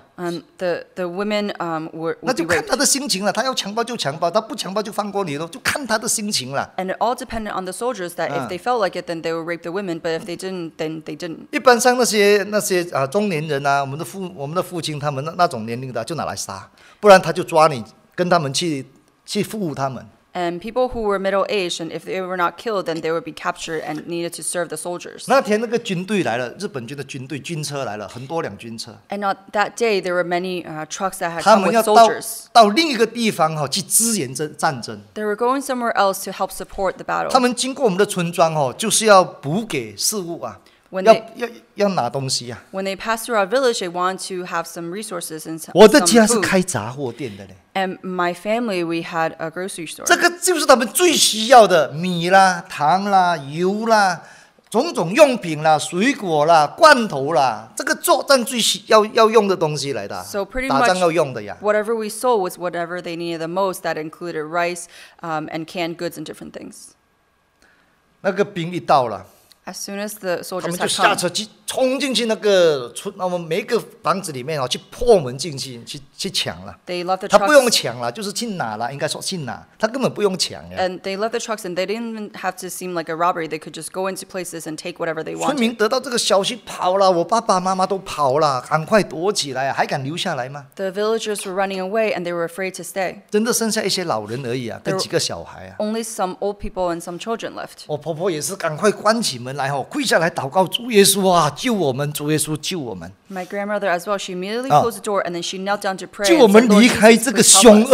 The women
那
would
就
be
看
raped.
他的心情了。他要强暴就强暴，他不强暴就放过你了，就看他的心情了。
And it all depended on the soldiers that if they felt like it, then they would rape the women, but if they didn't, then they didn't.
一般上那些中年人啊，我们的父亲他们那种年龄的就拿来杀，不然他就抓你，跟他们去服务他们。
And people who were middle-aged, and if they were not killed, then they would be captured and needed to serve the soldiers.
那天那个军队来了，日本军的军车来了，很多辆军车，
And on that day, there were many trucks that had
他
come
们
with
要
soldiers.
到另一个地方去支援战争。
They were going somewhere else to help support the
他
battle.
们经过我们的村庄就是要补给事物啊，
When
要
they
要拿东西啊。
when they passed through our village, they wanted to have some resources and
我的
some
家是
food.
开杂货店的嘞，
And my family, we had a grocery store.
这个就是他们最需要的米啦、糖啦、油啦、种种用品啦、水果啦、罐头啦，这个作战最要用的东西来的，
So pretty
打仗
much
要用的呀。
whatever we sold was whatever they needed the most. That included rice and canned goods and different things.
那个兵一到了，
As soon as the
他
soldiers
们就
had
下
come,
车去冲进去那个村，我们每一个房子里面去破门进去抢了。
they left the
他不用
trucks
抢了，就是去拿了，应该说去拿，他根本不用抢呀。
and they left the trucks and they didn't even have to seem like a robbery. They could just go into places and take whatever they
村民
wanted.
得到这个消息跑了，我爸爸妈妈都跑了，赶快躲起来啊，还敢留下来吗？
The villagers were running away and they were afraid to stay.
真的剩下一些老人而已啊，跟几个小孩啊。
Only some old people and some children left.
我婆婆也是赶快关起门来跪下来祷告，主耶稣啊，救我们！主耶稣救我们！
My grandmother as well, she immediately
Oh.
closed the door and then she knelt down to pray
救我
and
们
said, Lord
离开
Jesus,
这个
please help
凶
us.
恶，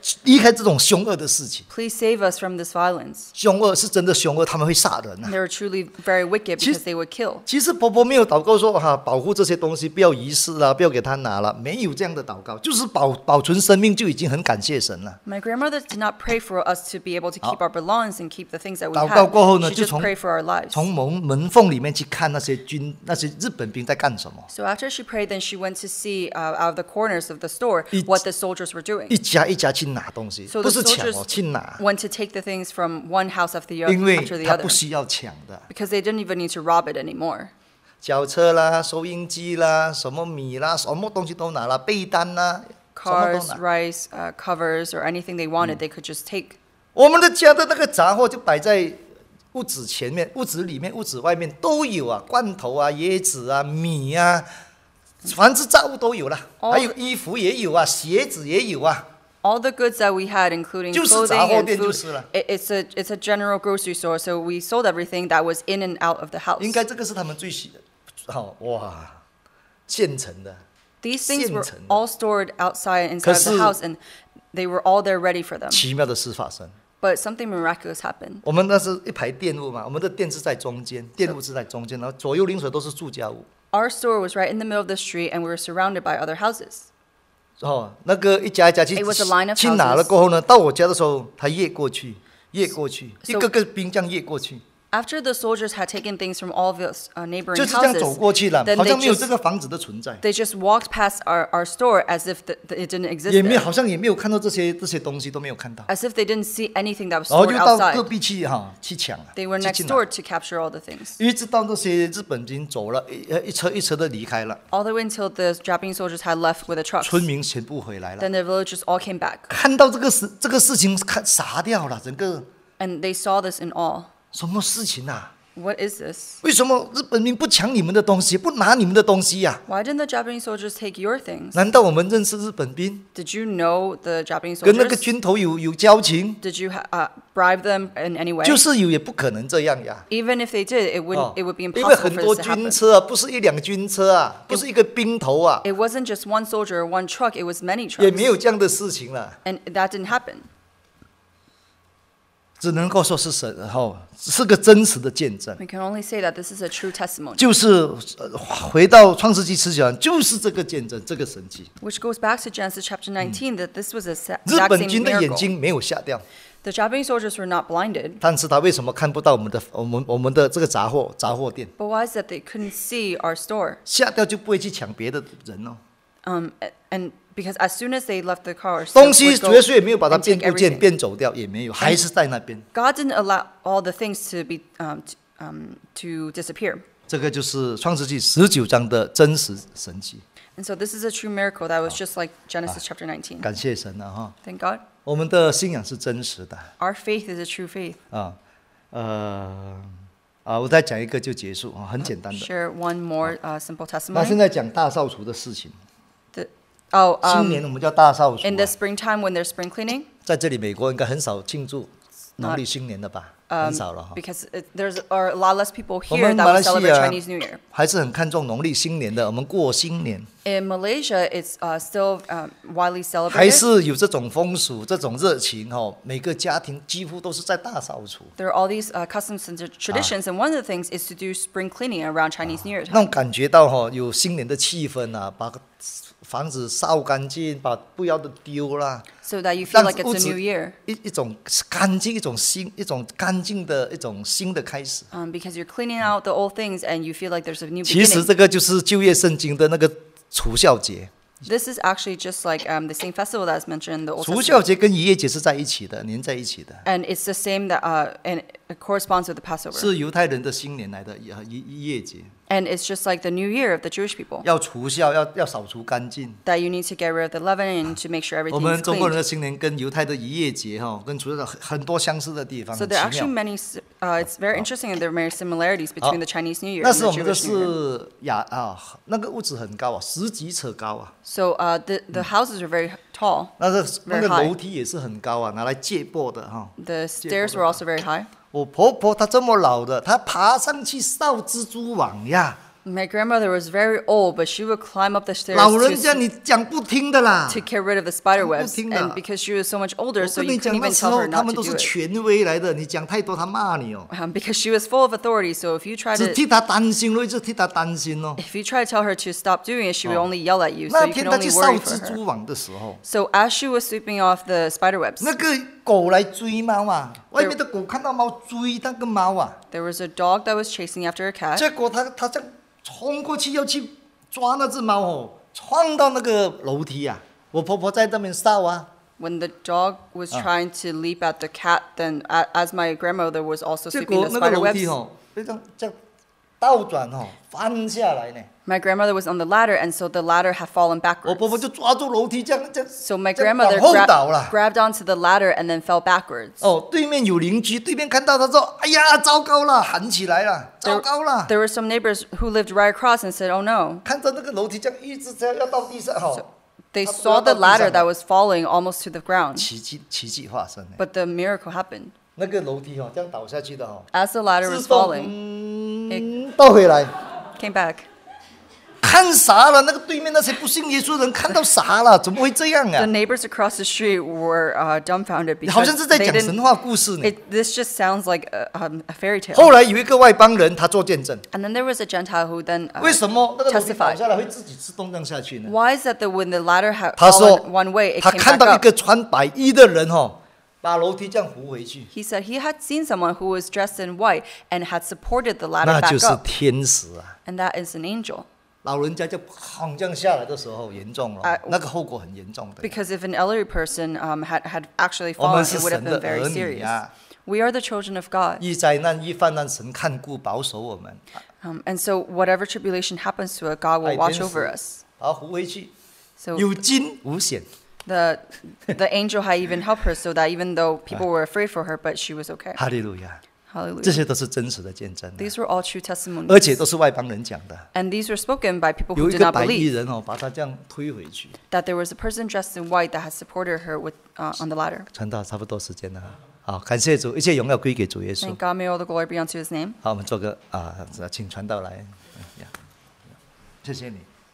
离开这种凶恶的事情。
Please save us from this violence.
凶恶是真的凶恶，他们会杀人啊。
They were truly very wicked because they would kill.
其实婆婆没有祷告说保护这些东西，不要遗失啦，不要给他拿了，没有这样的祷告，就是保存生命就已经很感谢神了。
My grandmother did not pray for us to be able to keep our belongings and keep the things that we
祷告过后
had.
呢，
She
就
just prayed for our lives.
从门缝里面去看那些日本兵在干什么，
So after she prayed, then she went to see out of the corners of the store what the soldiers were doing.
一家一家去拿东西，
So
不
the
是抢
soldiers
去拿，
went to take the things from one house after the
因为
after the
他
other
不需要抢的。
because they didn't even need to rob it anymore.
脚车啦、收音机啦、什么米啦、什么东西都拿了，被单啦，什么都
Cars,
拿。
rice, covers, or anything they wanted, they could just take.
我们的家的那个杂货就摆在屋子前面、屋子里面、屋子外面都有啊，罐头啊、椰子啊、米啊，凡是杂物都有了，还有衣服也有啊，鞋子也有啊。
All the goods that we had, including
就是
clothing
杂货
and
店
food,
就是了。
it's a general grocery store. So we sold everything that was in and out of the house.
应该这个是他们最喜的，哇，现成的。
These things were
现成的。
all stored outside inside of
可是
the house, and they were all there ready for them.
奇妙的事发生。
But something miraculous happened.
我们那是一排店屋嘛，我们的店是在中间，店屋是在中间，然后左右邻舍都是住家屋。
Our store was right in the middle of the street, and we were surrounded by other houses.
那个一家一家去
It was a line of
去拿了
houses.
过后呢，到我家的时候，他越过去，越过去，
So-
一个个兵这样越过去，
After the soldiers had taken things from all of the neighboring
就是这样走
houses,
过去了，
then
好
they
像没有这
just
个房子的存在，
they just walked past our store as if it didn't exist
也没有
there,
好像也没有看到这些东西都没有看到，
as if they didn't see anything that was
然后
stored
就到隔
outside.
壁去抢了，
They were
去
next
拿
door to capture all the things.
一直到那些日本兵走了，一车一车的离开了，
All the way until the Japanese soldiers had left with the trucks.
村民全部回来了，
Then the villagers all came back,
看到这个事情傻掉了，整个
and they saw this in awe.
什么事情啊？
What is this?
为什么日本兵不抢你们的东西，不拿你们的东西呀、
Why didn't the Japanese soldiers take your things?
难道我们认识日本兵，
Did you know the Japanese
跟那个
soldiers?
军头有交情？
Did you bribe them in any way?
就是有，也不可能这样呀。
Even if they did, it would be
因为
impossible
很
for
多
this to
军
happen.
车啊，不是一辆军车啊，不是一个兵头啊，
It wasn't just one soldier or one truck, it was many
也没有
trucks.
这样的事情了。
And that didn't happen.
只能够说是神是个真实的见证。
We can only say that this is a true testimony.
就是回到创世纪10讲，就是这个见证，这个神迹。
Which goes back to Genesis chapter 19, that this was a
日
exact
本
same
军的眼
miracle.
睛没有瞎掉，
The Japanese soldiers were not blinded,
但是他为什么看不到我们的这个杂货店？
but why is that they couldn't see our store?
瞎掉就不会去抢别的人哦。
And because as soon as they left the car,
东西
would go
绝对也没有把它
and
变
take
不见、
everything.
变走掉，也没有，还是在那边。
God didn't allow all the things to be to disappear.
这个就是创世纪19章的真实神迹。
And so this is a true miracle that was just like Genesis chapter 19.
感谢神啊哈！
Thank God.
我们的信仰是真实的
Our faith is a true faith.
我再讲一个就结束啊，很简单的。
Share one more simple
那现
testimony.
在讲大扫除的事情。
Oh,
新年我们叫大扫除、
in the
啊，
springtime when there's spring cleaning,
在这里美国应该很少庆祝农历新年的吧？很少了哈。
because there's a lot less people
我
here
们
that
马
would
来西
celebrate
亚
Chinese New Year.
还是很看重农历新年的，我们过新年
In Malaysia, it's still widely
还
celebrated.
是有这种风俗、这种热情哈。每个家庭几乎都是在大扫除，
There are all these customs and traditions, and one of the things is to do spring cleaning around Chinese New Year
那
time.
种感觉到哈有新年的气氛啊，把房子扫干净，把不要的丢啦，
So that you feel
让
like
屋
it's a
子
new year.
一种干净、一种干净的一种新的开始。
Because you're cleaning out the old things and you feel like there's a new
其实
beginning.
这个就是旧约圣经的那个除孝节。
This is actually just like the same festival that's mentioned in the Old
除孝
Testament.
节跟逾越节是在一起的，连在一起的，
And it's the same that and it corresponds with the Passover.
是犹太人的新年来的逾越节。
And it's just like the new year of the Jewish people.
要除孝，要扫除干净。
That you need to get rid of the leaven and to make sure
我
everything
们
is
中国人
clean.
的新年跟犹太的逾越节哈，跟除孝很多相似的地方，
So
很
there are
奇
actually
妙。
many, it's very interesting and there are many similarities between the Chinese New Year
那
and
时
the
我们的
Jewish New Year.
是那个屋子很高啊，10几尺高啊，
So the houses are very tall.
那个
Very high.
楼梯也是很高啊，拿来借过的哈。
The stairs were also very high.
我婆婆她这么老的，她爬上去扫蜘蛛网呀。
My grandmother was very old, but she would climb up the stairs
老人家你讲不听的啦。
to get rid of the spider webs.
不听的。
And because she was so much older,
我
so
跟
you
你
couldn't
讲，那
even
时
tell
候
her
他
not
们
to
都是
do it.
权威来的，你讲太多他骂你哦。
Because she was full of authority, so if you try
只
to
替他担心咯，一直替他担心哦。
if you try to tell her to stop doing it, she would only yell at you. So
那
you
天
can
他
only
去
worry
扫
for
蜘
her.
蛛网的时候，
So as she was sweeping off the spider webs,
那个狗来追猫啊，外面的狗看到猫追那个猫啊，
there was a dog that was chasing after a cat.
结果他这样冲过去要去抓那只猫哦，撞到那个楼梯啊。我婆婆在那边扫啊，
When the dog was trying to leap at the cat, then as my grandmother was also
结
sweeping
果
the
那个
spider
楼梯
webs,
哦，这样倒转哦，翻下来呢。
my grandmother was on the ladder, and so the ladder had fallen
我婆婆
backwards.
就抓住楼梯，这样
So my
这样
grandmother
往后倒了。
grabbed onto the ladder and then fell backwards.
哦，对面有邻居，对面看到他说：“哎呀，糟糕了，喊起来了，糟糕了。”
There were some neighbors who lived right across and said, "Oh no."
看着那个楼梯这样一直这样要到地上哈，
They
差不多
saw
要
the
到地上
ladder
了
that was falling almost to the ground,
奇迹发生了。
but the miracle happened.
那个楼梯这样倒下去的
As the ladder
自
was
动
falling,
倒回来，
came back.
看傻了。那个对面那些不信耶稣的人看到傻了，怎么会这样
The
啊？
neighbors across the street were dumbfounded
好像
because
是在
they
讲神
didn't.
话故事呢。
This just sounds like a fairy tale.
后来有一个外邦人，他做见证，
And then there was a Gentile who then
为什么那个楼梯倒
testified.
下来会自己自动这样下去呢？
Why is that when the ladder had
他说
fallen one way, it
他
came
看
back
到一
up?
个穿白衣的人把楼梯这样扶回去，
He said he had seen someone who was dressed in white and had supported the ladder
那就
back
是
up,
天使啊。
and that is an angel.
老人家就砰这样下来的时候严重了，那个后果很严重的。
Because if an elderly person had actually
我们
fallen,
是
it would have
神的
been very
儿女
serious.
啊，
We are the children of God.
遇灾难遇患难，神看顾保守我们，
And so whatever tribulation happens to us, God will
爱
watch
天
over
使
us.
把扶回去，
So
有惊无险。
the angel had even helped her so that even though people were afraid for her, but she was okay.
哈利路亚，这
Hallelujah.
些都是真实的见证啊，
These were all true
而且
testimonies.
都是外邦人讲的。
And these were spoken by people
有
who
一
did
个
not
白衣
believe
人把他这样推回去。
that there was a person dressed in white that had supported her on the ladder.
传道差不多时间了，好，感谢主，一切荣耀归给主耶稣
Thank。God, may all the glory be unto his name.
好，我们做个请传道来，谢谢你。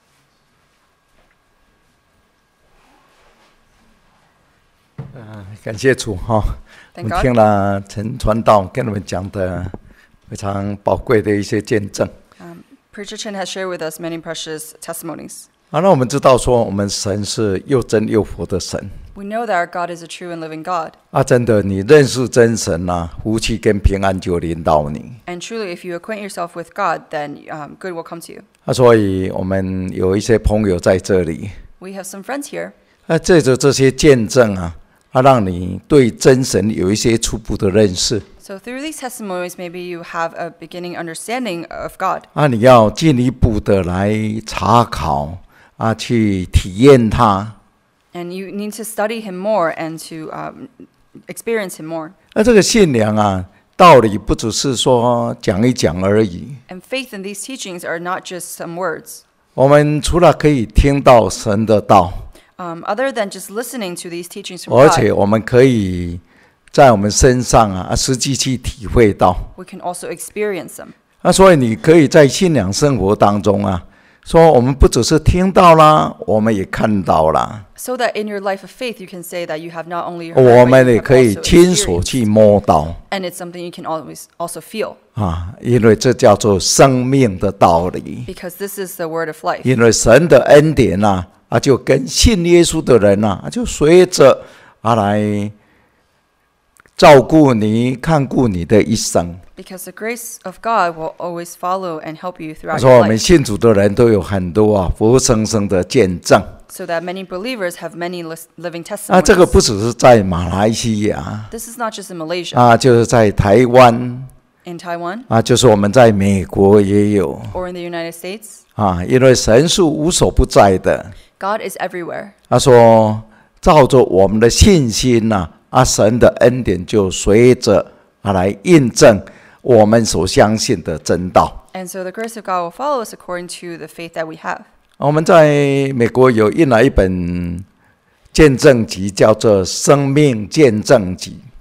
感谢主哈，我
Thank
们听了陈传道跟我们讲的非常宝贵的一些见证。
Preacher Chen has shared with us many precious testimonies.
好，那我们知道说，我们神是又真又活的神
We know that our God is a true and living God.
啊！真的，你认识真神啊，福气跟平安就临到你
And truly, if you acquaint yourself with God, then good will come to you.
啊！所以我们有一些朋友在这里
We have some friends here.
啊，借着这些见证啊，让你对真神有一些初步的认识
So through these testimonies, maybe you have a beginning understanding of God.
啊，你要进一步的来查考啊，去体验它。
And you need to study him more and to experience him more.
那这个信仰啊，道理不只是说讲一讲而已。
And faith in these teachings are not just some words.
我们除了可以听到神的道，
Other than just listening to these teachings from
而且
God,
我们可以在我们身上啊，实际去体会到。
we can also experience them.
那所以你可以在信仰生活当中啊，说我们不只是听到啦，我们也看到啦，
So that in your life of faith, you can say that you have not only
我
heard,
们
but
也
you
可
have
以
also
亲手
experienced.
去摸到
And it's something you can always also feel.
啊，因为这叫做生命的道理。
Because this is the word of life.
因为神的恩典呐，就跟信耶稣的人呐，就随着来照顾你、看顾你的一生。
Because the grace of God will always follow and help you
他
throughout
说
your
我们
life.
信主的人都有很多活生生的见证
So that many believers have many living
这个
testimonies.
不只是在马来西亚
This is not just in Malaysia,
就是在台湾
in Taiwan,
就是我们在美国也有
or in the United States.
因为神是无所不在的。
God is everywhere.
他说照着我们的信心神的恩典就随着来印证我们所相信的真道。
And so the grace of God will follow us according to the faith that we have.
我们在美国印了一本见证集，叫做《生命见证集》。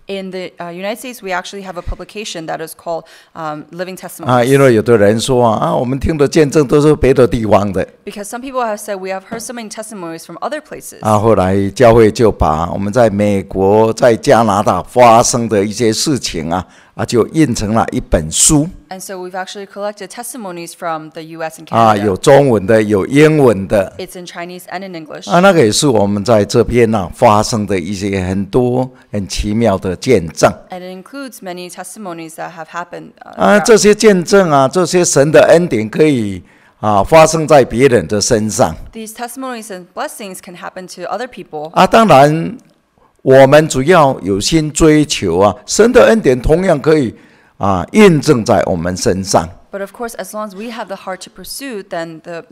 In the United States, we actually have a publication that is called Living
啊，
Testimonies.
因为有的人说我们听的见证都是别的地方的
Because some people have said we have heard so many testimonies from other places.
后来教会就把我们在美国、在加拿大发生的一些事情就印成了一本书
And so we've actually collected testimonies from the U.S. and Canada.
有中文的，有英文的
It's in Chinese and in English.
那个也是我们在这边发生的一些很多很奇妙的见证
And it includes many testimonies that have happened.
这些见证这些神的恩典可以发生在别人的身上
These testimonies and blessings can happen to other people.
当然我们主要有心追求神的恩典同样可以印证在我们身上
But of course, as long as we have the heart to pursue, then the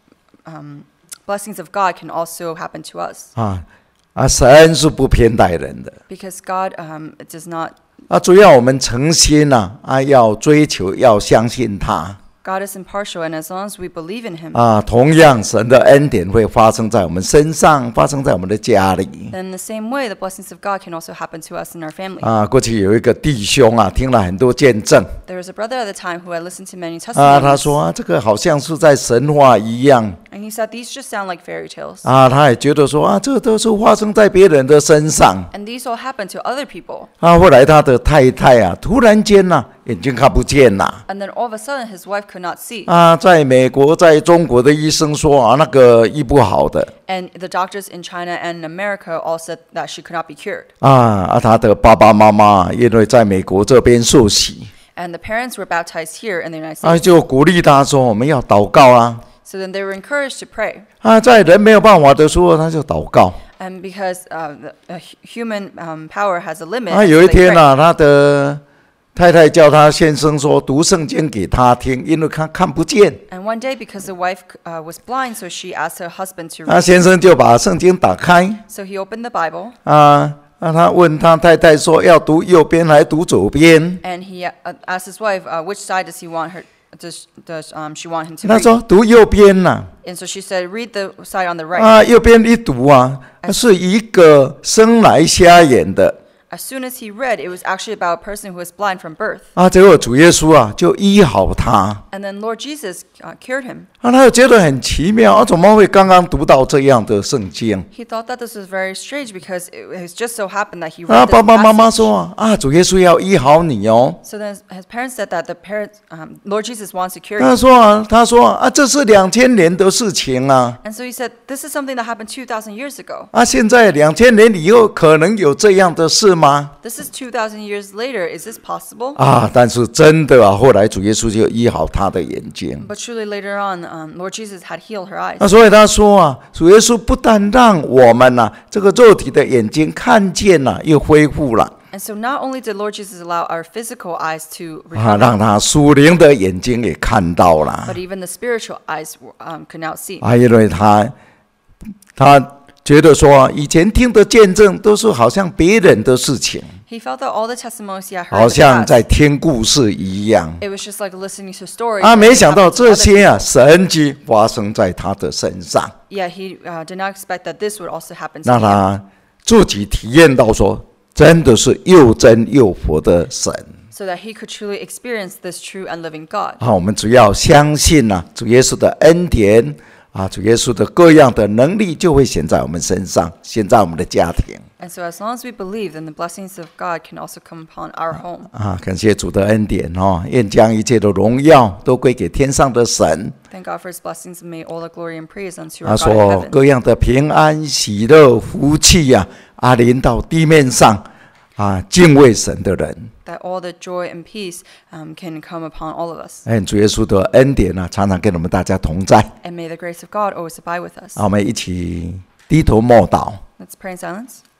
blessings of God can also happen to us.
神是不偏待人的
Because God does not.
主要我们诚心要追求，要相信他
God is impartial, and as long as we believe in Him,
同样神的恩典会发生在我们身上，发生在我们的家里
then in the same way, the blessings of God can also happen to us in our family.
过去有一个弟兄听了很多见证
There was a brother at the time who had listened to many
他
testimonies,
说这个好像是在神话一样
and he said these just sound like fairy tales.
他也觉得说这都是发生在别人的身上
And these all happen to other people.
后来他的太太突然间眼睛看不见了
And then all of a sudden, his wife could not see.
在美国在中国的医生说那个医不好的
And the doctors in China and America all said that she could not be cured.
他的爸爸妈妈因为在美国这边受洗
And the parents were baptized here in the United States.
就鼓励他说我们要祷告
So then they were encouraged to pray.
在人没有办法的时候他就祷告
And because the human power has a limit,
有一
so they
天
pray.
他的太太叫他先生说读圣经给他听，因为他看不见。
And one day, because the wife was blind, so she asked her husband to read.
先生就把圣经打开
So he opened the Bible,
他问他太太说要读右边还读左边？
and he asked his wife which side does he want her. Does she want him to
他
read?
说读右边呐
And so she said, read the side on the right.
右边一读是一个生来瞎眼的
As soon as he read, it was actually about a person who was blind from birth.
结果主耶稣就医好他
And then Lord Jesus cured him.
他就觉得很奇妙怎么会刚刚读到这样的圣经
He thought that this was very strange because it just so happened that he read this
爸爸妈妈
passage.
说主耶稣要医好你哦
So then his parents said that the parents, Lord Jesus wants to cure
他
you.
说这是2000年的事情
And so he said, this is something that happened 2,000 years ago.
现在2000年以后可能有这样的事吗
This is 2,000 years later. Is this possible?
但是真的后来主耶稣就医好他的眼睛
But truly later on, Lord Jesus had healed her eyes.
所以他说主耶稣不但让我们这个肉体的眼睛看见又恢复了
And so not only did Lord Jesus allow our physical eyes to
让
recover,
他属灵的眼睛也看到了
but even the spiritual eyes could now see.
因为他觉得说以前听的见证都是好像别人的事情
He felt that all the testimonies he had
好
heard in
像
the
在
past,
听故事一样
it was just like listening to stories.
没想到
that happened to
这
other
些
people.
神迹发生在他的身上
Yeah, he did not expect that this would also happen to
让
him.
他自己体验到说真的是又真又活的神
So that he could truly experience this true and living God.
我们只要相信主耶稣的恩典主耶稣的各样的能力就会显在我们身上，显在我们的家庭。
And so as long as we believe, then the blessings of God can also come upon our home.
感谢主的恩典愿将一切的荣耀都归给天上的神。
Thank God for his blessings and may all the glory and praise unto
他
our God in
说
heaven.
各样的平安、喜乐、福气临到地面上敬畏神的人。
That all the joy and peace can come upon all of us.
主耶稣的恩典常常跟我们大家同在。
And may the grace of God always abide with us.
我们一起低头默祷。
Let's pray in silence.